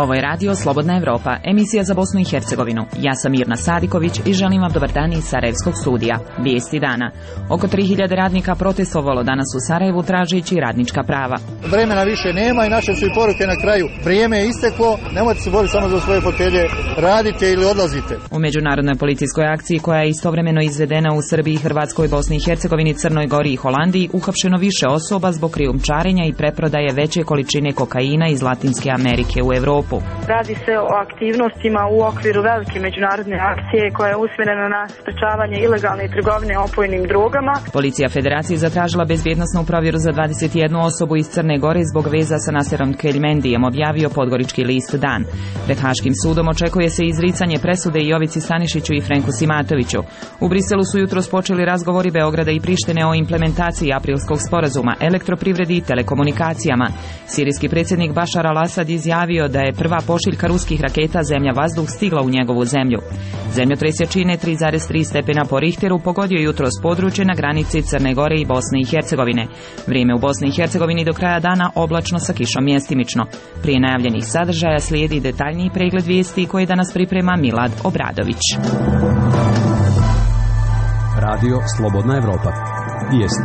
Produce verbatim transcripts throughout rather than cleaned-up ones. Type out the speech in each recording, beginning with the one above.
Ovo je radio Slobodna Evropa, emisija za Bosnu i Hercegovinu. Ja sam Mirna Sadiković i želim vam dobar dan iz Sarajevskog studija. Vijesti dana. Oko tri hiljade radnika protestovalo danas u Sarajevu tražeći radnička prava. Vremena više nema i naše su i poruke na kraju. Vrijeme je isteklo, nemojte se boriti samo za svoje fotelje, radite ili odlazite. U međunarodnoj policijskoj akciji koja je istovremeno izvedena u Srbiji, Hrvatskoj, Bosni i Hercegovini, Crnoj Gori i Holandiji, uhapšeno više osoba zbog krijumčarenja i preprodaje veće količine kokaina iz Latinske Amerike u Evropu. Radi se o aktivnostima u okviru velike međunarodne akcije koja je usmjerena na sprečavanje ilegalne trgovine opojnim drogama. Policija Federacije zatražila bezbjednosnu provjeru za dvadeset jednu osobu iz Crne Gore zbog veza sa Naserom Keljmendijem, objavio podgorički list Dan. Pred Haškim sudom očekuje se izricanje presude Jovici Stanišiću i Frenku Simatoviću. U Briselu su jutros počeli razgovori Beograda i Prištine o implementaciji aprilskog sporazuma, elektroprivredi i telekomunikacijama. Sirijski predsjednik Bašar al-Asad izjavio da je prva pošiljka ruskih raketa zemlja-vazduh stigla u njegovu zemlju. Zemljotres jačine tri zarez tri stepena po Richteru pogodio jutros područje na granici Crne Gore i Bosne i Hercegovine. Vrijeme u Bosni i Hercegovini do kraja dana oblačno sa kišom mjestimično. Prije najavljenih sadržaja slijedi detaljniji pregled vijesti koje danas priprema Milad Obradović. Radio Slobodna Evropa. Vijesti.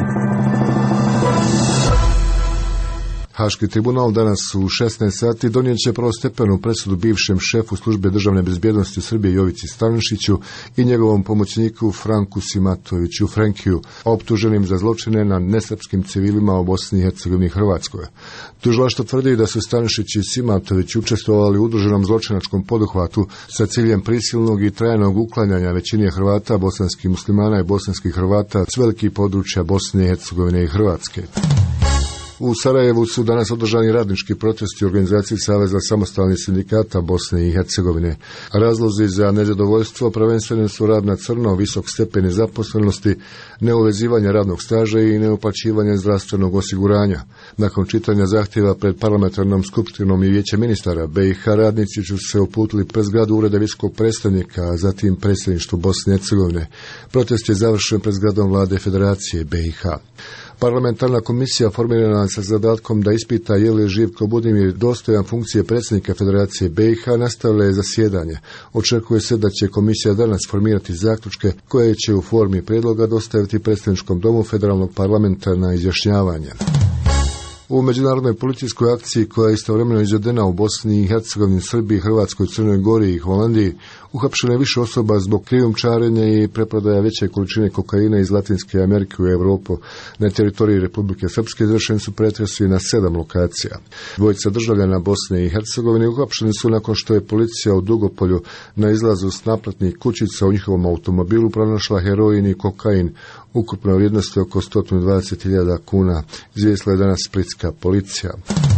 Haški tribunal danas u šesnaest sati donijet će prvostepenu presudu bivšem šefu službe državne bezbjednosti Srbije Jovici Stanišiću i njegovom pomoćniku Franku Simatoviću Frenkiju, optuženim za zločine na nesrpskim civilima u Bosni i Hercegovini i Hrvatskoj. Tužilaštvo tvrdi da su Stanišić i Simatović učestvovali u udruženom zločinačkom poduhvatu sa ciljem prisilnog i trajnog uklanjanja većine Hrvata, bosanskih muslimana i bosanskih Hrvata s velikih područja Bosne i Hercegovine i Hrvatske. U Sarajevu su danas održani radnički protesti u organizaciji Saveza samostalnih sindikata Bosne i Hercegovine. Razlozi za nezadovoljstvo prvenstveno su rad na crno, visok stepen nezaposlenosti, neuvezivanje radnog staža i neuplaćivanje zdravstvenog osiguranja. Nakon čitanja zahtjeva pred parlamentarnom skupštinom i vijećem ministara B i H, radnici su se uputili pred zgradu ureda visokog predstavnika, a zatim predsjedništvu Bosne i Hercegovine. Protest je završen pred zgradom vlade Federacije B i H. Parlamentarna komisija formirana sa zadatkom da ispita je li Živko Budimir dostojan funkcije predsjednika Federacije B i H nastavila je zasjedanje. Očekuje se da će komisija danas formirati zaključke koje će u formi prijedloga dostaviti predsjedničkom domu federalnog parlamenta na izjašnjavanje. U međunarodnoj policijskoj akciji koja je istovremeno izvedena u Bosni i Hercegovini, Srbiji, Hrvatskoj, Crnoj Gori i Holandiji, uhapšeno je više osoba zbog krijumčarenja i preprodaja veće količine kokaina iz Latinske Amerike u Europu. Na teritoriji Republike Srpske izvršeni su pretresi na sedam lokacija. Dvojica državljana Bosne i Hercegovine uhapšeni su nakon što je policija u Dugopolju na izlazu s naplatnih kućica u njihovom automobilu pronašla heroin i kokain ukupno vrijednosti oko sto dvadeset hiljada kuna, izvijestila je danas splitska policija.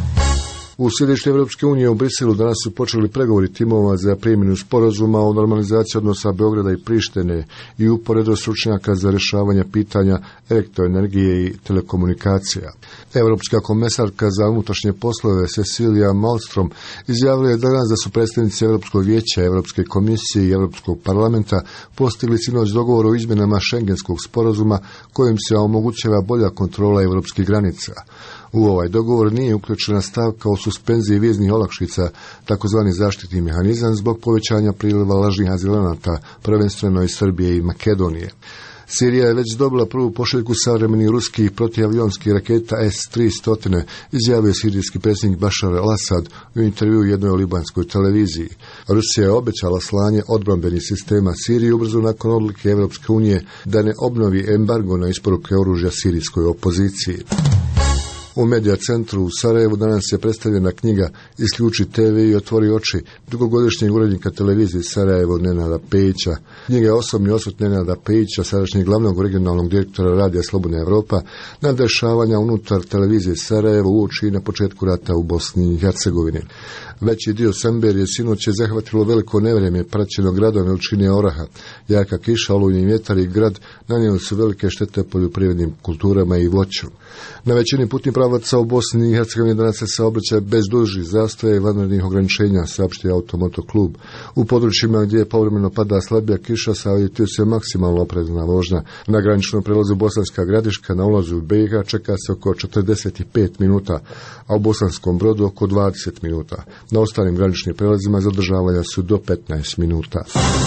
U sjedištu Evropske unije u Briselu danas su počeli pregovori timova za primjenu sporazuma o normalizaciji odnosa Beograda i Prištine i uporedo stručnjaka za rješavanje pitanja elektroenergije i telekomunikacija. Evropska komesarka za unutrašnje poslove Cecilia Malmström izjavila je danas da su predstavnici Europskog vijeća, Europske komisije i Europskog parlamenta postigli sinoć dogovor o izmjenama Schengenskog sporazuma kojim se omogućava bolja kontrola europskih granica. U ovaj dogovor nije uključena stavka o suspenziji viznih olakšica, takozvani zaštitni mehanizam zbog povećanja priliva lažnih azilanata, prvenstveno iz Srbije i Makedonije. Sirija je već dobila prvu pošiljku savremenih ruskih protivavionskih raketa S tri sto, izjavio sirijski predsjednik Bašar al-Asad u intervjuu jednoj libanskoj televiziji. Rusija je obećala slanje odbrambenih sistema Siriji ubrzo nakon odluke Evropske unije da ne obnovi embargo na isporuke oružja sirijskoj opoziciji. U Medija centru u Sarajevu danas je predstavljena knjiga Isključi te ve i otvori oči dugogodišnjeg urednika televizije Sarajevo Nenada Pejića. Knjiga je osobni osvrt Nenada Pejića, sadašnjeg glavnog regionalnog direktora radija Slobodna Evropa, na dešavanja unutar televizije Sarajevo uoči na početku rata u Bosni i Hercegovini. Veći dio Semberije sinoć je zahvatilo veliko nevrijeme praćeno gradom veličine oraha. Jaka kiša, olujni vjetar i grad nanijeli su velike štete poljoprivrednim kulturama i voću. Na većini putnih pravaca pravaca u Bosni i Hercegovini danas se saobraćaj bez dužih zastoja i vanrednih ograničenja, saopštio Automoto klub. U područjima gdje povremeno pada slabija kiša savjetuje se maksimalno oprezna vožnja. Na graničnom prelazu Bosanska Gradiška na ulazu u B i H čeka se oko četrdeset pet minuta, a u Bosanskom Brodu oko dvadeset minuta. Na ostalim graničnim prelazima zadržavanja su do petnaest minuta.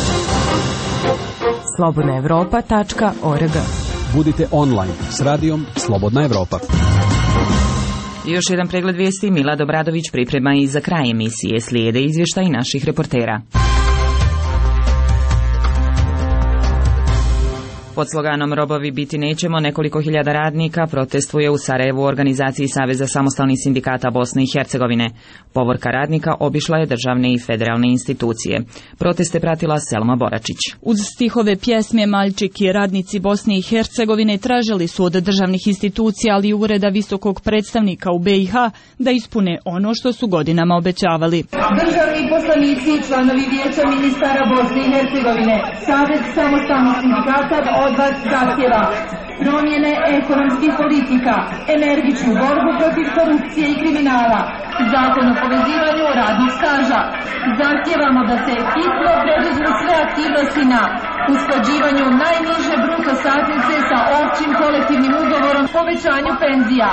slobodna evropa tačka org. Budite online s radijom Slobodna Evropa. Još jedan pregled vijesti. Milad Obradović priprema i za kraj emisije. Slijede izvještaj naših reportera. Pod sloganom Robovi biti nećemo, nekoliko hiljada radnika protestuje u Sarajevu u organizaciji Saveza samostalnih sindikata Bosne i Hercegovine. Povorka radnika obišla je državne i federalne institucije. Proteste pratila Selma Boračić. Uz stihove pjesme Maljčik i radnici Bosne i Hercegovine tražili su od državnih institucija, ali i ureda visokog predstavnika u B i H da ispune ono što su godinama obećavali. Državni poslanici i članovi vijeća ministara Bosne i Hercegovine, Savez samostalnih sindikata od vas zahtjeva promjene ekonomskih politika, energičnu borbu protiv korupcije i kriminala, zakon o povezivanju radnog staža. Zahtjevamo da se hitno preduzmu sve aktivnosti na usklađivanju najniže bruto satnice sa općim kolektivnim ugovorom, povećanju penzija.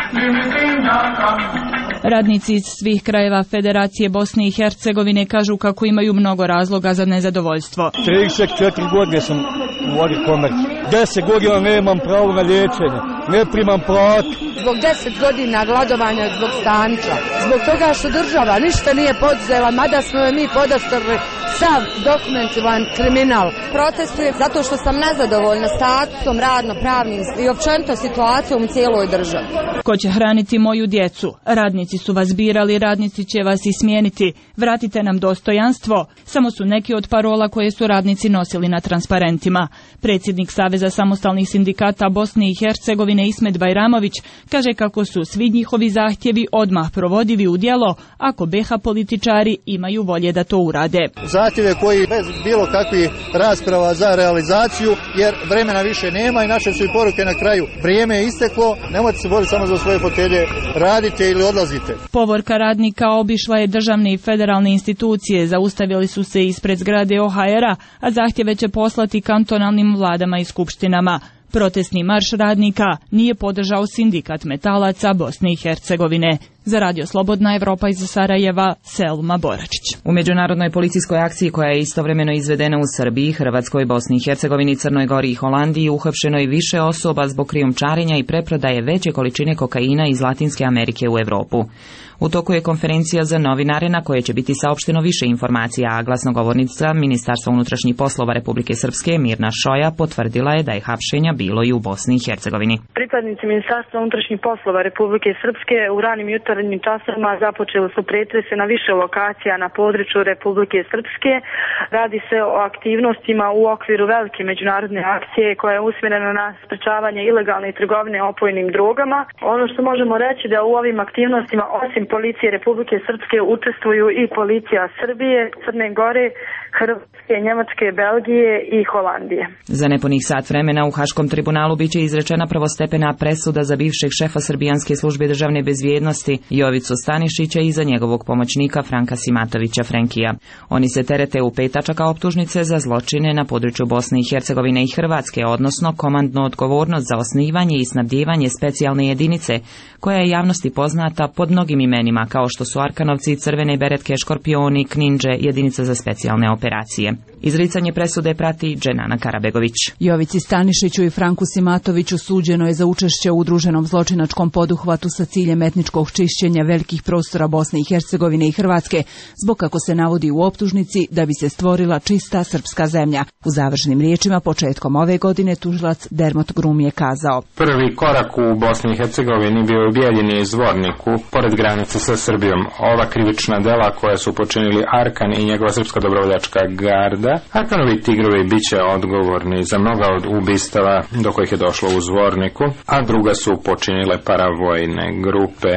Radnici iz svih krajeva Federacije Bosne i Hercegovine kažu kako imaju mnogo razloga za nezadovoljstvo. trideset četiri godine sam u ovoj komori. deset godina nemam pravo na liječenje, ne primam platu. Zbog deset godina gladovanja zbog Stanića, zbog toga što država ništa nije poduzela, mada smo je mi podastrli sav dokumentivan kriminal. Protestujem zato što sam nezadovoljna statusom radno-pravnim i općenito situacijom u cijeloj državi. Ko će hraniti moju djecu? Radnici su vas birali, radnici će vas i smijeniti. Vratite nam dostojanstvo. Samo su neki od parola koje su radnici nosili na transparentima. Predsjednik Saveza samostalnih sindikata Bosne i Hercegovine Ismet Bajramović kaže kako su svi njihovi zahtjevi odmah provodivi u djelo ako B i H političari imaju volje da to urade. Zahtjeve koji bez bilo kakvih rasprava za realizaciju, jer vremena više nema i naše su i poruke na kraju. Vrijeme je isteklo, nemojte se boriti samo za svoje fotelje, radite ili odlazite. Povorka radnika obišla je državne i federalne institucije, zaustavili su se ispred zgrade O H R-a, a zahtjeve će poslati kantonalnim vladama i skupštinama. Protestni marš radnika nije podržao sindikat metalaca Bosne i Hercegovine. Za Radio Slobodna Evropa iz Sarajeva, Selma Boračić. U međunarodnoj policijskoj akciji koja je istovremeno izvedena u Srbiji, Hrvatskoj, Bosni i Hercegovini, Crnoj Gori i Holandiji uhapšeno je više osoba zbog krijumčarenja i preprodaje veće količine kokaina iz Latinske Amerike u Europu. U toku je konferencija za novinare na kojoj će biti saopšteno više informacija, a glasnogovornica Ministarstva unutrašnjih poslova Republike Srpske Mirna Šoja potvrdila je da je hapšenja bilo i u Bosni i Hercegovini. Pripadnici Ministarstva unutrašnjih poslova Republike Srpske u ranim jutarnjim časovima započeli su pretrese na više lokacija na području Republike Srpske. Radi se o aktivnostima u okviru velike međunarodne akcije koja je usmjerena na sprečavanje ilegalne trgovine opojnim drogama. Ono što možemo reći da u ovim aktivnostima osim policije Republike Srpske učestvuju i policija Srbije, Crne Gore, Hrvatske, Njemačke, Belgije i Holandije. Za nepunih sat vremena u Haškom tribunalu biće izrečena prvostepena presuda za bivšeg šefa Srbijanske službe državne bezbjednosti Jovicu Stanišića i za njegovog pomoćnika Franka Simatovića Frenkija. Oni se terete u pet tačaka optužnice za zločine na području Bosne i Hercegovine i Hrvatske, odnosno komandnu odgovornost za osnivanje i snabdijevanje specijalne jedinice, koja je javnosti poznata pod mnogim imenima kao što su Arkanovci, Crvene beretke, Škorpioni, Kninđe, jedinica za specijalne operacije. Izricanje presude prati Dženana Karabegović. Jovici Stanišiću i Franku Simatoviću suđeno je za učešće u udruženom zločinačkom poduhvatu sa ciljem etničkog čišćenja velikih prostora Bosne i Hercegovine i Hrvatske, zbog kako se navodi u optužnici da bi se stvorila čista srpska zemlja. U završnim riječima početkom ove godine tužilac Dermot Grum je kazao: Prvi korak u Bosni i Hercegovini bio je u Bijeljini Zvorniku, pored granice sa Srbijom. Ova krivična dela koja su počinili Arkan i njegova srpska dobrovoljačka garda. Arkanovi tigrovi bit će odgovorni za mnoga od ubistava do kojih je došlo u Zvorniku, a druga su počinile paravojne grupe koje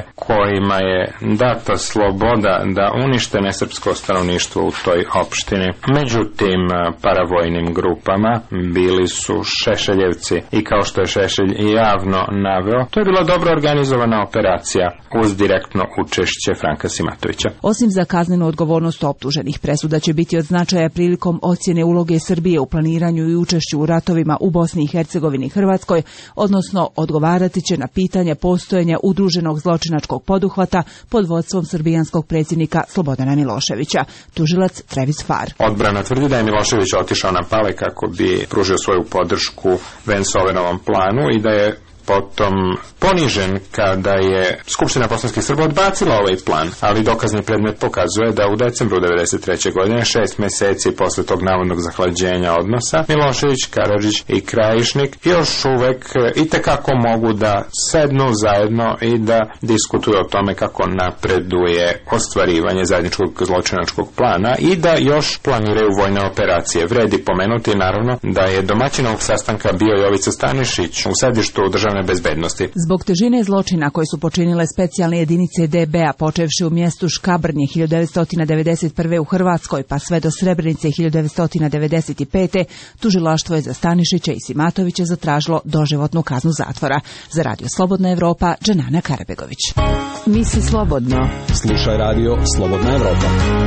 kojima je data sloboda da unište nesrpsko stanovništvo u toj opštini. Među tim paravojnim grupama bili su Šešeljevci i kao što je Šešelj javno naveo, to je bila dobro organizovana operacija uz direktno učešće Franka Simatovića. Osim za kaznenu odgovornost optuženih, presuda će biti od značaja prilikom ocjene uloge Srbije u planiranju i učešću u ratovima u Bosni i Hercegovini i Hrvatskoj, odnosno odgovarati će na pitanje postojanja udruženog zločinačkog poduhvata pod vodstvom srbijanskog predsjednika Slobodana Miloševića. Tužilac Travis Farr. Odbrana tvrdi da je Milošević otišao na Pale kako bi pružio svoju podršku Vance-Owenovom planu i da je potom ponižen kada je Skupština bosanskih Srba odbacila ovaj plan, ali dokazni predmet pokazuje da u decembru devedeset treće godine, šest meseci posle tog navodnog zahlađenja odnosa, Milošević, Karadžić i Krajišnik još uvek itekako mogu da sednu zajedno i da diskutuju o tome kako napreduje ostvarivanje zajedničkog zločinačkog plana i da još planiraju vojne operacije. Vredi pomenuti naravno da je domaćin ovog sastanka bio Jovica Stanišić u sedištu državne bezbednosti. Zbog težine zločina koje su počinile specijalne jedinice D B-a, počevši u mjestu Škabrnje hiljadu devetsto devedeset prve u Hrvatskoj pa sve do Srebrenice hiljadu devetsto devedeset pete. tužilaštvo je za Stanišića i Simatovića zatražilo doživotnu kaznu zatvora. Za Radio Slobodna Evropa, Džanana Karabegović. Misli slobodno. Slušaj Radio Slobodna Evropa.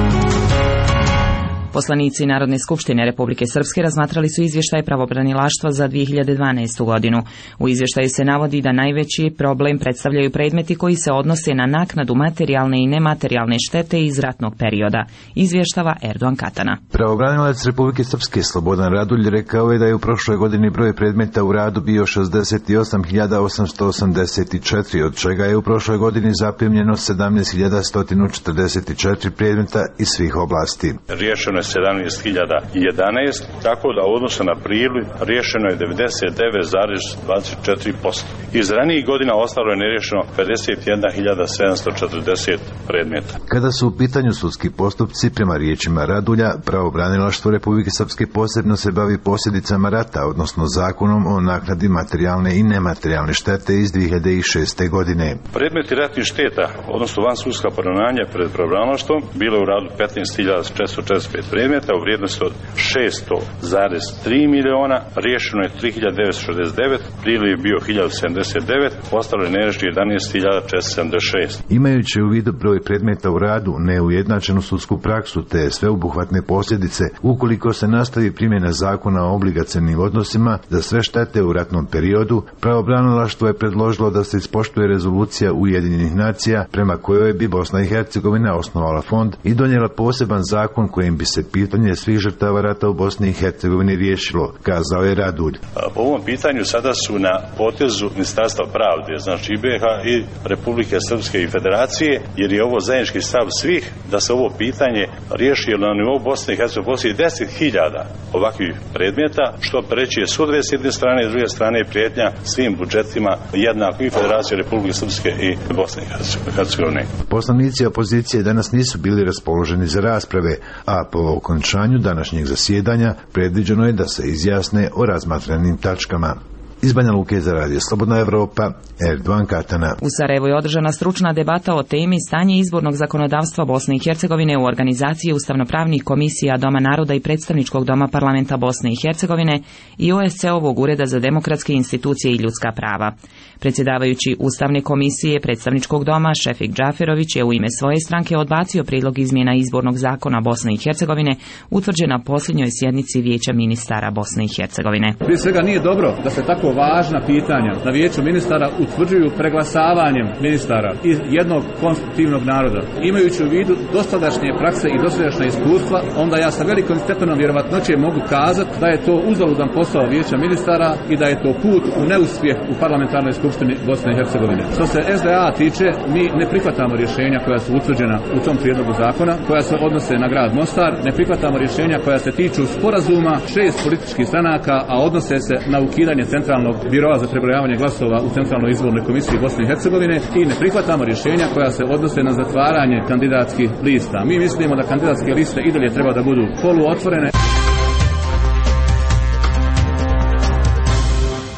Poslanici Narodne skupštine Republike Srpske razmatrali su izvještaj pravobranilaštva za dvije hiljade dvanaestu. godinu. U izvještaju se navodi da najveći problem predstavljaju predmeti koji se odnose na naknadu materijalne i nematerijalne štete iz ratnog perioda. Izvještava Erdogan Katana. Pravobranilac Republike Srpske Slobodan Radulj rekao je da je u prošloj godini broj predmeta u radu bio šezdeset osam hiljada osamsto osamdeset četiri, od čega je u prošloj godini zaprimljeno sedamnaest hiljada sto četrdeset četiri predmeta iz svih oblasti. Riješeno je sedamnaest hiljada jedanaest, tako da u odnosu na april riješeno je devedeset devet zarez dvadeset četiri posto. Iz ranijih godina ostalo je neriješeno pedeset jedna hiljada sedamsto četrdeset predmeta. Kada su u pitanju sudski postupci, prema riječima Radulja, pravobranilaštvo Republike Srpske posebno se bavi posljedicama rata, odnosno zakonom o naknadi materijalne i nematerijalne štete iz dvije hiljade šeste. godine. Predmeti ratnih šteta, odnosno vansudska poravnanja pred pravobranilaštvom, bilo je u radu petnaest hiljada četiristo četrdeset pet predmeta u vrijednosti od šesto zarez tri miliona, riješeno je tri hiljade devetsto šezdeset devet, priliv je bio hiljadu sedamdeset devet, ostalo je neriješeno jedanaest hiljada četiristo sedamdeset šest. Imajući u vidu broj predmeta u radu, neujednačenu sudsku praksu te sveobuhvatne posljedice, ukoliko se nastavi primjena zakona o obligacionim odnosima za sve štete u ratnom periodu, pravobranilaštvo je predložilo da se ispoštuje rezolucija Ujedinjenih nacija prema kojoj bi Bosna i Hercegovina osnovala fond i donijela poseban zakon kojim bi se pitanje svih žrtava rata u Bosni i Hercegovini riješilo, kazao je Radulj. Po ovom pitanju sada su na potezu Ministarstva pravde, znači i B H i Republike Srpske i Federacije, jer je ovo zajednički stav svih da se ovo pitanje riješi, jer na nivou Bosne i Hercegovine postoji deset hiljada ovakvih predmeta, što preći sudove s jedne strane i s druge strane prijetnja svim budžetima jednako i Federacije Republike Srpske i Bosne i Hercegovine. Poslanici opozicije danas nisu bili raspoloženi za rasprave, a po okončanju današnjeg zasjedanja predviđeno je da se izjasne o razmatranim tačkama. Iz Banja Luke za Radio Slobodna Evropa, Erdogan Katana. U Sarajevu je održana stručna debata o temi stanje izbornog zakonodavstva Bosne i Hercegovine u organizaciji ustavnopravnih komisija Doma naroda i predstavničkog doma parlamenta Bosne i Hercegovine i O S C-ovog Ureda za demokratske institucije i ljudska prava. Predsjedavajući Ustavne komisije predstavničkog doma Šefik Džaferović je u ime svoje stranke odbacio prijedlog izmjena izbornog zakona Bosne i Hercegovine utvrđen na posljednjoj sjednici Vijeća ministara Bosne i Hercegovine. Prije svega nije dobro da se tako važna pitanja na Vijeću ministara utvrđuju preglasavanjem ministara iz jednog konstitutivnog naroda. Imajući u vidu dosadašnje prakse i dosadašnja iskustva, onda ja sa velikom stepenom vjerovatnoće mogu kazati da je to uzaludan posao Vijeća ministara i da je to put u neuspjeh u parlamentarnoj skupštini Bosne i Hercegovine. Što se S D A tiče, mi ne prihvatamo rješenja koja su utvrđena u tom prijedlogu zakona, koja se odnose na grad Mostar, ne prihvatamo rješenja koja se tiču sporazuma šest političkih stranaka, a odnose se na ukidanje centralnog biroa za prebrojavanje glasova u Centralnoj izbornoj komisiji Bosne i Hercegovine i ne prihvatamo rješenja koja se odnose na zatvaranje kandidatskih lista. Mi mislimo da kandidatske liste i dalje treba da budu poluotvorene. U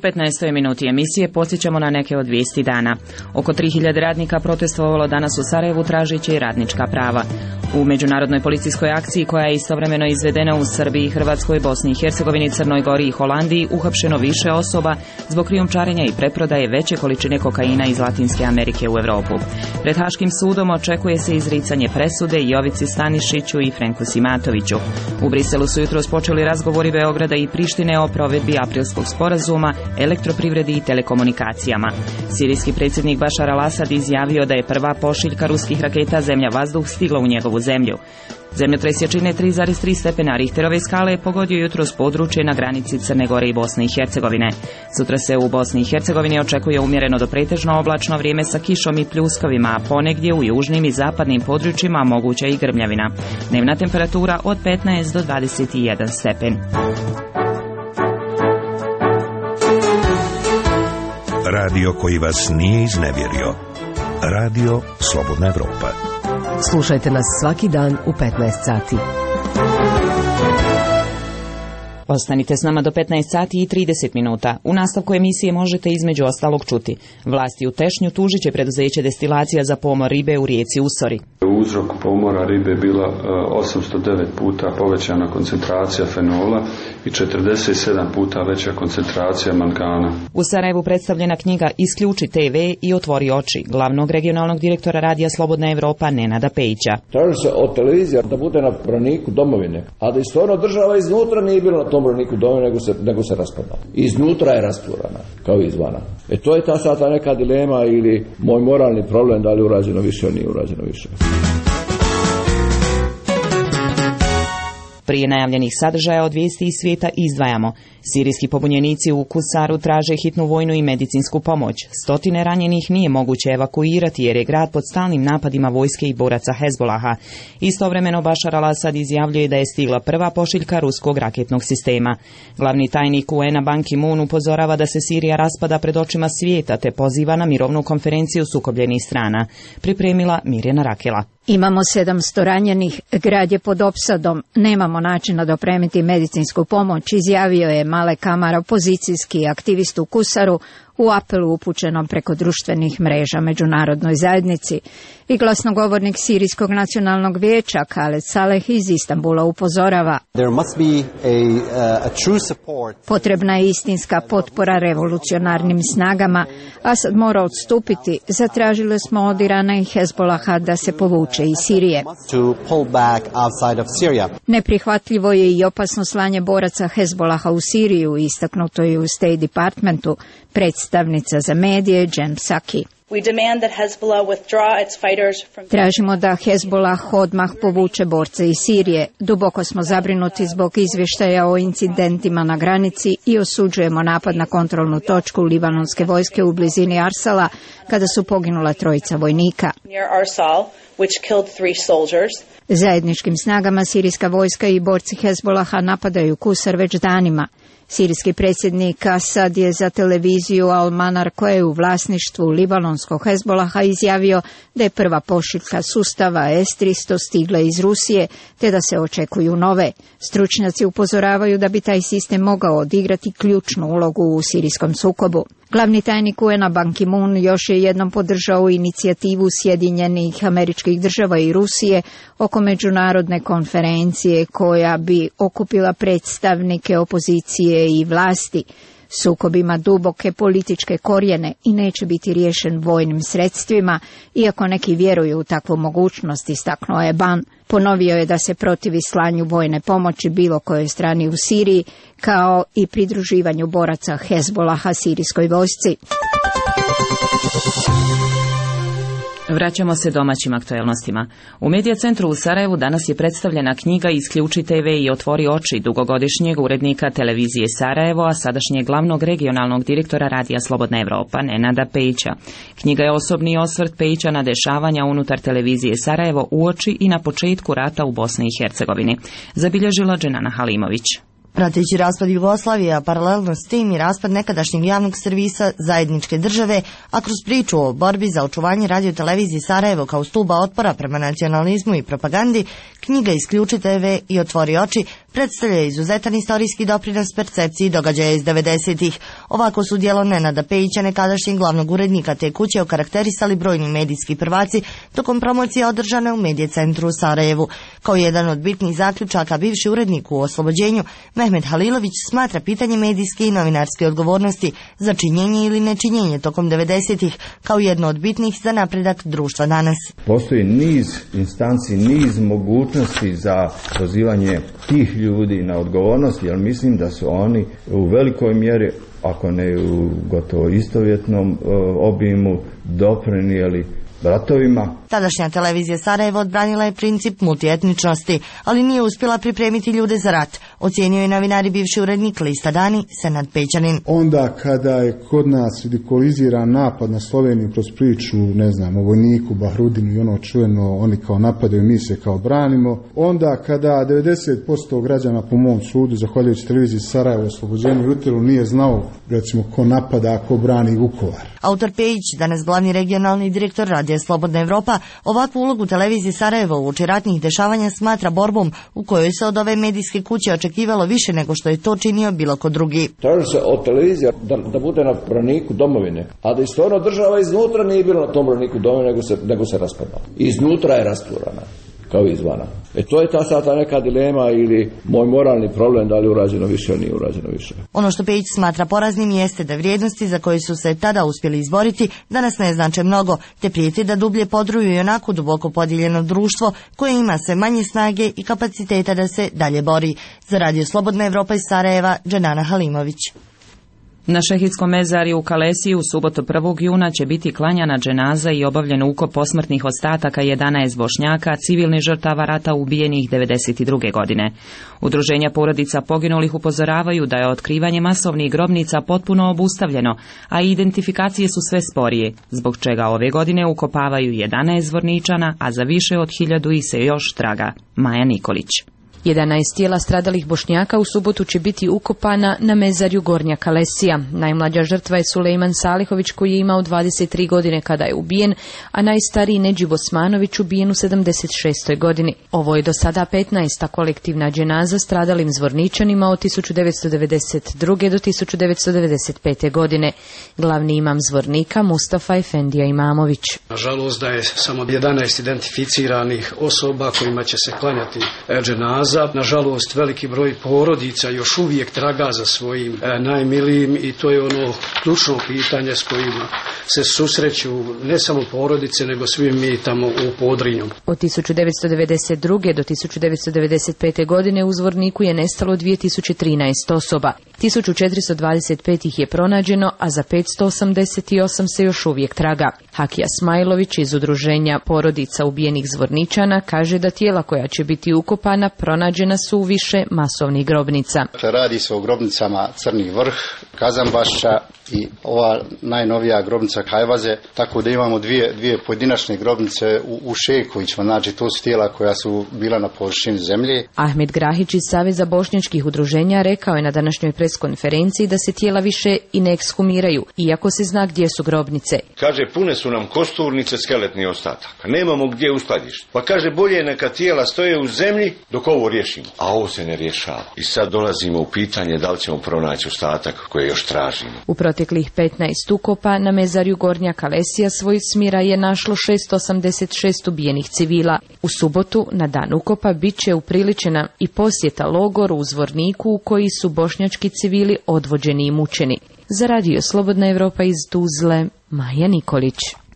petnaestoj minuti emisije podsjećamo na neke od vijesti dana. Oko tri hiljade radnika protestovalo danas u Sarajevu tražeći radnička prava. U međunarodnoj policijskoj akciji koja je istovremeno izvedena u Srbiji, Hrvatskoj, Bosni i Hercegovini, Crnoj Gori i Holandiji uhapšeno više osoba zbog krijumčarenja i preprodaje veće količine kokaina iz Latinske Amerike u Europu. Pred Haškim sudom očekuje se izricanje presude Jovici Stanišiću i Frenku Simatoviću. U Briselu su jutros počeli razgovori Beograda i Prištine o provedbi aprilskog sporazuma, elektroprivredi i telekomunikacijama. Sirijski predsjednik Bašar al-Asad izjavio da je prva pošiljka ruskih raketa zemlja-vazduh stigla u njegovu zemlju. Zemljotres jačine tri zarez tri stepena Richterove skale je pogodio jutros područje na granici Crne Gore i Bosne i Hercegovine. Sutra se u Bosni i Hercegovini očekuje umjereno do pretežno oblačno vrijeme sa kišom i pljuskovima, a ponegdje u južnim i zapadnim područjima moguća i grmljavina. Dnevna temperatura od petnaest do dvadeset jedan stepen. Radio koji vas nije iznevjerio. Radio Slobodna Evropa. Slušajte nas svaki dan u petnaest sati. Ostanite s nama do petnaest sati i trideset minuta. U nastavku emisije možete između ostalog čuti. Vlasti u Tešnju tužit će preduzeće destilacija za pomor ribe u rijeci Usori. U uzroku pomora ribe je bila osamsto devet puta povećana koncentracija fenola i četrdeset sedam puta veća koncentracija mangana. U Sarajevu predstavljena knjiga Isključi te ve i otvori oči glavnog regionalnog direktora radija Slobodna Evropa Nenada Pejića. Traži se od televizija da bude na braniku domovine, a da i stvarno država iznutra nije bila na tom braniku domovine, nego se, nego se raspadala. Iznutra je rasturana, kao i izvana. E to je ta sada neka dilema ili moj moralni problem, da li urađeno više ili nije urađeno više. Prije najavljenih sadržaja od vijesti iz svijeta izdvajamo. Sirijski pobunjenici u Kusaru traže hitnu vojnu i medicinsku pomoć. Stotine ranjenih nije moguće evakuirati jer je grad pod stalnim napadima vojske i boraca Hezbolaha. Istovremeno Bašar al-Asad izjavljuje da je stigla prva pošiljka ruskog raketnog sistema. Glavni tajnik U N-a Ban Ki-moon upozorava da se Sirija raspada pred očima svijeta te poziva na mirovnu konferenciju sukobljenih strana. Pripremila Mirjana Rakela. Imamo sedamsto ranjenih, grad je pod opsadom, nemamo načina dopremiti medicinsku pomoć, izjavio je Malek Amar, opozicijski aktivist u Kusaru, u apelu upućenom preko društvenih mreža međunarodnoj zajednici. I glasnogovornik Sirijskog nacionalnog vijeća Khaled Saleh iz Istanbula upozorava: potrebna je istinska potpora revolucionarnim snagama. Asad mora odstupiti. Zatražili smo od Irana i Hezbolaha da se povuče iz Sirije. Neprihvatljivo je i opasno slanje boraca Hezbolaha u Siriju, istaknuto je u State Departmentu. Predstavnica za medije Jen Psaki. Tražimo da Hezbollah odmah povuče borce iz Sirije. Duboko smo zabrinuti zbog izvještaja o incidentima na granici i osuđujemo napad na kontrolnu točku libanonske vojske u blizini Arsala kada su poginula trojica vojnika. Zajedničkim snagama sirijska vojska i borci Hezbollaha napadaju Kusar već danima. Sirijski predsjednik Asad je za televiziju Al-Manar, koja je u vlasništvu libanonskog Hezbolaha, izjavio da je prva pošiljka sustava S tristo stigla iz Rusije, te da se očekuju nove. Stručnjaci upozoravaju da bi taj sistem mogao odigrati ključnu ulogu u sirijskom sukobu. Glavni tajnik U N-a Ban Ki-moon još je jednom podržao inicijativu Sjedinjenih Američkih Država i Rusije oko međunarodne konferencije koja bi okupila predstavnike opozicije i vlasti. Sukob ima duboke političke korijene i neće biti riješen vojnim sredstvima, iako neki vjeruju u takvu mogućnost, istaknuo je Ban. Ponovio je da se protivi slanju vojne pomoći bilo kojoj strani u Siriji, kao i pridruživanju boraca Hezbolaha sirijskoj vojsci. Vraćamo se domaćim aktualnostima. U Medija centru u Sarajevu danas je predstavljena knjiga Isključi te ve i otvori oči dugogodišnjeg urednika televizije Sarajevo, a sadašnjeg glavnog regionalnog direktora radija Slobodna Evropa Nenada Pejića. Knjiga je osobni osvrt Pejića na dešavanja unutar televizije Sarajevo uoči i na početku rata u Bosni i Hercegovini. Zabilježila Dženana Halimović. Prateći raspad Jugoslavije, a paralelno s tim i raspad nekadašnjeg javnog servisa zajedničke države, a kroz priču o borbi za očuvanje radiotelevizije Sarajevo kao stuba otpora prema nacionalizmu i propagandi, knjiga Isključi te ve i otvori oči predstavlja izuzetan istorijski doprinos percepciji događaja iz devedesetih. Ovako su djelo Nenada Pejića, nekadašnjeg glavnog urednika te kuće, okarakterisali brojni medijski prvaci tokom promocije održane u Medije centru u Sarajevu. Kao jedan od bitnih zaključaka bivši urednik u oslobođenju, Mehmet Halilović smatra pitanje medijske i novinarske odgovornosti za činjenje ili nečinjenje tokom devedesetih kao jedno od bitnih za napredak društva danas. Postoji niz instanci, niz mogućnosti za pozivanje tih ljudi na odgovornost, jer mislim da su oni u velikoj mjeri, ako ne u gotovo istovjetnom obimu, doprinijeli ratovima. Tadašnja televizija Sarajevo odbranila je princip multietničnosti, ali nije uspjela pripremiti ljude za rat, ocijenio je novinar i bivši urednik lista Dani, Senad Pećanin. Onda kada je kod nas ridikuliziran napad na Sloveniju kroz priču, ne znam, o vojniku, Bahrudinu i ono čujeno, oni kao napadaju, mi se kao branimo, onda kada devedeset posto građana po mom sudu, zahvaljujući televiziji Sarajevo oslobođenju jutru, nije znao, recimo, ko napada, ko brani Vukovar. Autor Pejić, danas glavni regionalni direktor Radija Slobodna Evropa, ovakvu ulogu televizije Sarajevo u uoči ratnih dešavanja smatra borbom u kojoj se od ove medijske kuće očekivalo više nego što je to činio bilo ko drugi. Traži se od televizije da, da bude na braniku domovine, a da istovremeno država iznutra nije bilo na tom braniku domovine, nego se, nego se raspadala. Iznutra je rasturana, kao izvana. E to je ta sada neka dilema ili moj moralni problem da li urađeno više ili nije urađeno više. Ono što Pejić smatra poraznim jeste da vrijednosti za koje su se tada uspjeli izboriti danas ne znače mnogo, te prijeti da dublje podruju i onako duboko podijeljeno društvo koje ima sve manje snage i kapaciteta da se dalje bori. Za Radio Slobodna Evropa iz Sarajeva, Dženana Halimović. Na šehidskom mezariju u Kalesiji u subotu prvog juna će biti klanjana dženaza i obavljen ukop posmrtnih ostataka jedanaest Bošnjaka, civilnih žrtava rata ubijenih devedeset druge godine. Udruženja porodica poginulih upozoravaju da je otkrivanje masovnih grobnica potpuno obustavljeno, a identifikacije su sve sporije, zbog čega ove godine ukopavaju jedanaest Zvorničana, a za više od hiljadu ih se još traga. Maja Nikolić. jedanaest tijela stradalih Bošnjaka u subotu će biti ukopana na mezarju Gornja Kalesija. Najmlađa žrtva je Sulejman Salihović koji je imao dvadeset tri godine kada je ubijen, a najstariji Nedžib Osmanović ubijen u sedamdeset šestoj godini. Ovo je do sada petnaesta kolektivna dženaza stradalim Zvorničanima od tisuću devetsto devedeset druge do tisuću devetsto devedeset pete godine. Glavni imam Zvornika Mustafa Efendija Imamović. Nažalost da je samo jedanaest identificiranih osoba kojima će se klanjati dženaza. Nažalost, veliki broj porodica još uvijek traga za svojim e, najmilijim i to je ono ključno pitanje s kojim se susreću ne samo porodice, nego svi mi tamo u Podrinju. Od tisuću devetsto devedeset druge do tisuću devetsto devedeset pete godine u Zvorniku je nestalo dvije tisuće trinaest osoba. tisuću četiristo dvadeset pet ih je pronađeno, a za petsto osamdeset osam se još uvijek traga. Hakija Smajlović iz udruženja porodica ubijenih Zvorničana kaže da tijela koja će biti ukopana pronađena su u više masovnih grobnica. Radi se o grobnicama Crni vrh, Kazanbašća i ova najnovija grobnica Kajvaze, tako da imamo dvije, dvije pojedinačne grobnice u, u Šejkovićima, znači to su tijela koja su bila na površini zemlje. Ahmed Grahić iz Saveza bošnjačkih udruženja rekao je na današnjoj preskonferenciji da se tijela više i ne ekshumiraju, iako se zna gdje su grobnice. Kaže, pune su nam kosturnice skeletnih ostataka, nemamo gdje uskladišti. Pa kaže, bolje neka tijela stoje u zemlji dok ovo riješimo, a ovo se ne rješava. I sad dolazimo u pitanje da li ćemo pronaći ostatak koje još tražimo. U proteklih petnaest ukopa na mezarju Gornja Kalesija svoj smira je našlo šesto osamdeset šest ubijenih civila. U subotu, na dan ukopa, bit će upriličena i posjeta logoru u Zvorniku u koji su bošnjački civili odvođeni i mučeni. Za Radio Slobodna Evropa iz Tuzle, Maja Nikolić.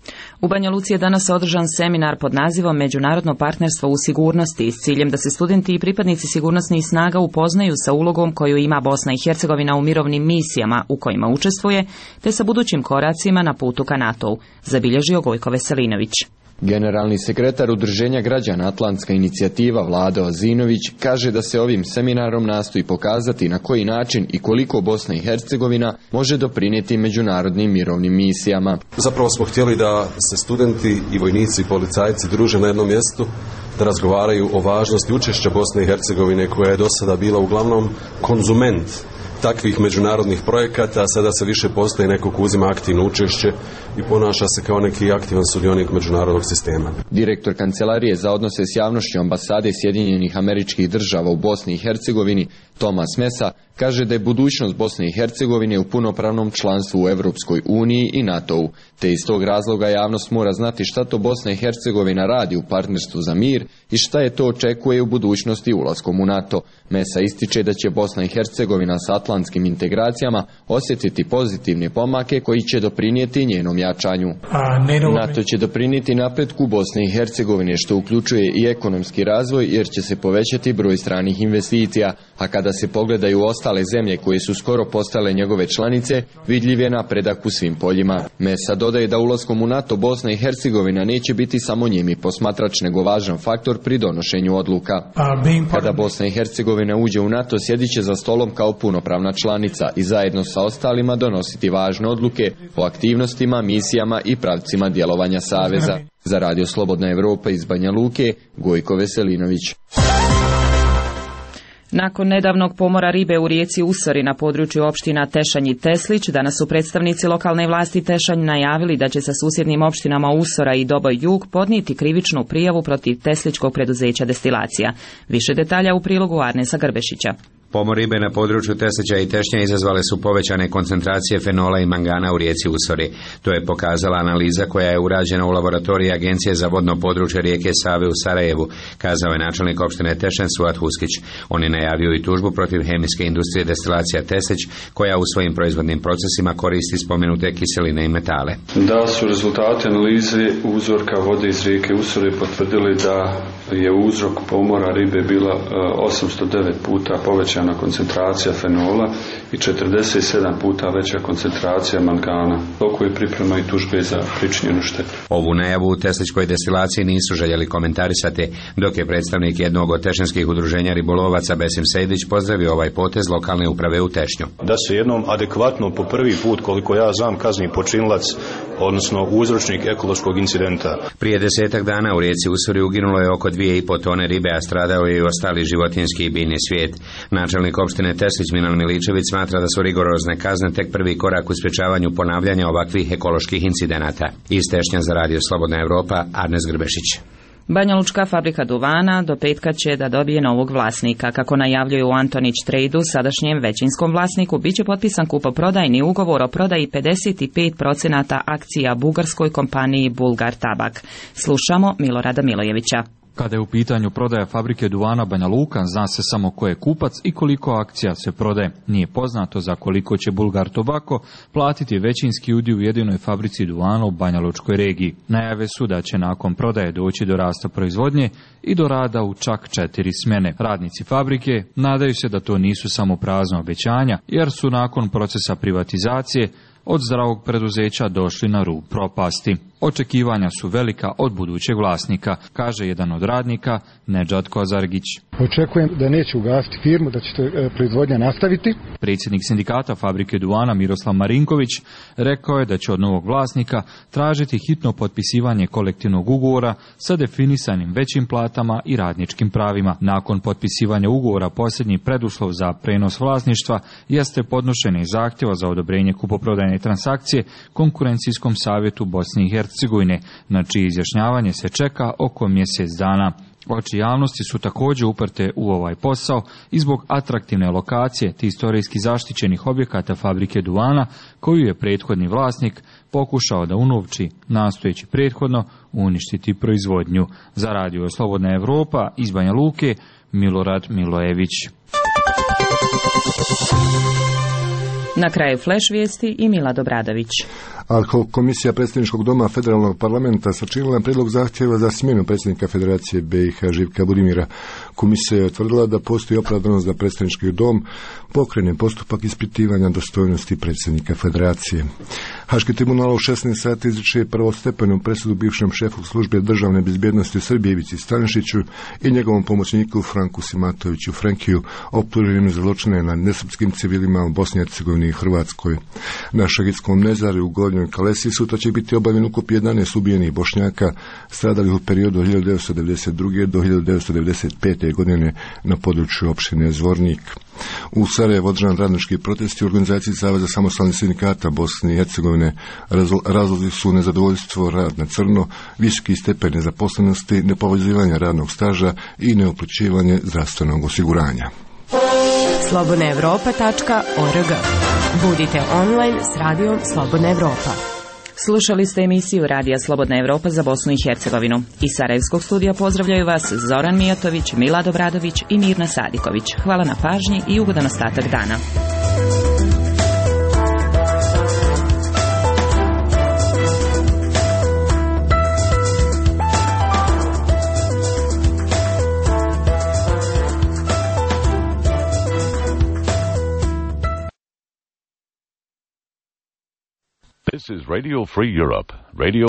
U Banja Luci je danas održan seminar pod nazivom Međunarodno partnerstvo u sigurnosti s ciljem da se studenti i pripadnici sigurnosnih snaga upoznaju sa ulogom koju ima Bosna i Hercegovina u mirovnim misijama u kojima učestvuje, te sa budućim koracima na putu ka NATO-u, zabilježio Gojko Veselinović. Generalni sekretar Udruženja građana Atlantska inicijativa Vlado Azinović kaže da se ovim seminarom nastoji pokazati na koji način i koliko Bosna i Hercegovina može doprinijeti međunarodnim mirovnim misijama. Zapravo smo htjeli da se studenti i vojnici i policajci druže na jednom mjestu, da razgovaraju o važnosti učešća Bosne i Hercegovine koja je do sada bila uglavnom konzument takvih međunarodnih projekata, a sada se više postaje neko ko uzima aktivno učešće i ponaša se kao neki aktivan sudionik međunarodnog sistema. Direktor Kancelarije za odnose s javnošću ambasade Sjedinjenih Američkih Država u Bosni i Hercegovini Tomas Mesa kaže da je budućnost Bosne i Hercegovine u punopravnom članstvu u Europskoj uniji i NATO-u, te iz tog razloga javnost mora znati šta to Bosna i Hercegovina radi u partnerstvu za mir i šta je to očekuje u budućnosti ulaskom u NATO. Mesa ističe da će Bosna i Hercegovina s atlantskim integracijama osjetiti pozitivne pomake koji će doprinijeti njenom jačanju. NATO će doprinijeti napretku Bosne i Hercegovine, što uključuje i ekonomski razvoj, jer će se povećati broj stranih investicija, a kada se pogledaju ostale zemlje koje su skoro postale njegove članice, vidljiv je napredak u svim poljima. Mesa dodaje da ulaskom u NATO Bosna i Hercegovina neće biti samo njemi posmatrač, nego važan faktor pri donošenju odluka. Kada Bosna i Hercegovina uđe u NATO, sjedit će za stolom kao punopravna članica i zajedno sa ostalima donositi važne odluke o aktivnostima, misijama i pravcima djelovanja Saveza. Za Radio Slobodna Evropa iz Banja Luke, Gojko Veselinović. Nakon nedavnog pomora ribe u rijeci Usori na području opština Tešanj i Teslić, danas su predstavnici lokalne vlasti Tešanj najavili da će sa susjednim opštinama Usora i Doboj Jug podnijeti krivičnu prijavu protiv tesličkog preduzeća Destilacija. Više detalja u prilogu Arnesa Grbešića. Pomor ribe na području Teslića i Tešnja izazvale su povećane koncentracije fenola i mangana u rijeci Usori. To je pokazala analiza koja je urađena u laboratoriji Agencije za vodno područje rijeke Save u Sarajevu, kazao je načelnik opštine Tešen Suat Huskić. On je najavio i tužbu protiv hemijske industrije Destilacija Teslić, koja u svojim proizvodnim procesima koristi spomenute kiseline i metale. Da su rezultati analize uzorka vode iz rijeke Usori potvrdili da je uzrok pomora ribe bila osamsto devet puta povećana koncentracija fenola i četrdeset sedam puta veća koncentracija mangana. Toliko je priprema i tužbe za pričinjenu štetu. Ovu najavu u tesličkoj destilaciji nisu željeli komentarisati, dok je predstavnik jednog od tešnjskih udruženja ribolovaca Besim Sejdić pozdravio ovaj potez lokalne uprave u Tešnju. Da se jednom adekvatno po prvi put, koliko ja znam, kazni počinilac, odnosno uzročnik ekološkog incidenta. Prije desetak dana u rijeci Usori uginulo je oko dvije i po tone ribe, a stradao je i ostali životinjski i biljni svijet. Načelnik opštine Teslić Milan Miličević smatra da su rigorozne kazne tek prvi korak u sprječavanju ponavljanja ovakvih ekoloških incidenata. Iz Tešnja za Radio Slobodna Evropa, Arnes Grbešić. Banjalučka fabrika duvana do petka će da dobije novog vlasnika. Kako najavljuju u Antonić Trade-u, sadašnjem većinskom vlasniku, bit će potpisan kupoprodajni ugovor o prodaji pedeset pet procenata akcija bugarskoj kompaniji Bulgar Tabak. Slušamo Milorada Milojevića. Kada je u pitanju prodaja fabrike duvana Banja Luka, zna se samo ko je kupac i koliko akcija se prodaje. Nije poznato za koliko će Bulgar Tobacco platiti većinski udio u jedinoj fabrici duvana u Banja Lučkoj regiji. Najave su da će nakon prodaje doći do rasta proizvodnje i do rada u čak četiri smjene. Radnici fabrike nadaju se da to nisu samo prazna obećanja, jer su nakon procesa privatizacije od zdravog preduzeća došli na rub propasti. Očekivanja su velika od budućeg vlasnika, kaže jedan od radnika, Nedžad Kozargić. Očekujem da neće ugasiti firmu, da će to proizvodnja nastaviti. Predsjednik sindikata fabrike duvana Miroslav Marinković rekao je da će od novog vlasnika tražiti hitno potpisivanje kolektivnog ugovora sa definisanim većim platama i radničkim pravima. Nakon potpisivanja ugovora posljednji preduslov za prenos vlasništva jeste podnošenje zahtjeva za odobrenje kupoprodajne transakcije Konkurencijskom savjetu Bosne i Hercegovine, na čije izjašnjavanje se čeka oko mjesec dana. Oči javnosti su također uprte u ovaj posao i zbog atraktivne lokacije te istorijski zaštićenih objekata fabrike duvana, koju je prethodni vlasnik pokušao da unovči, nastojeći prethodno uništiti proizvodnju. Za Radio Slobodna Evropa iz Banja Luke, Milorad Milojević. Na kraju flash vijesti i Milad Obradović. Ad hoc komisija predsjedničkog doma federalnog parlamenta sačinila prijedlog zahtjeva za smjenu predsjednika Federacije B i H Živka Budimira. Komisija je utvrdila da postoji opravdanost da predsjednički dom pokrene postupak ispitivanja dostojnosti predsjednika Federacije. Haški tribunal u šesnaest sati izriče prvostepenu presudu bivšem šefu službe državne bezbjednosti Srbije Ivici Stanišiću i njegovom pomoćniku Franku Simatoviću Frankiju, optuženim za zločine nad nesrpskim civilima u Bosni i Hercegovini i Hrvatskoj. Na šehidskom mezaru u Gornjem Gornjoj Kalesi sutra će biti obavljen ukop jedanaest ubijenih Bošnjaka stradalih u periodu od hiljadu devetsto devedeset druge do hiljadu devetsto devedeset pete. godine na području opštine Zvornik. U Sarajevu održan radnički protesti u organizaciji Saveza samostalnih sindikata Bosne i Hercegovine. Razlozi su nezadovoljstvo, rad na crno, visoki stepen nezaposlenosti, nepovezivanje radnog staža i neuplaćivanje zdravstvenog osiguranja. slobodna evropa tačka org. Budite online s radijom Slobodna Evropa. Slušali ste emisiju Radija Slobodna Evropa za Bosnu i Hercegovinu. Iz Sarajevskog studija pozdravljaju vas Zoran Mijatović, Milad Obradović i Mirna Sadiković. Hvala na pažnji i ugodan ostatak dana. This is Radio Free Europe. Radio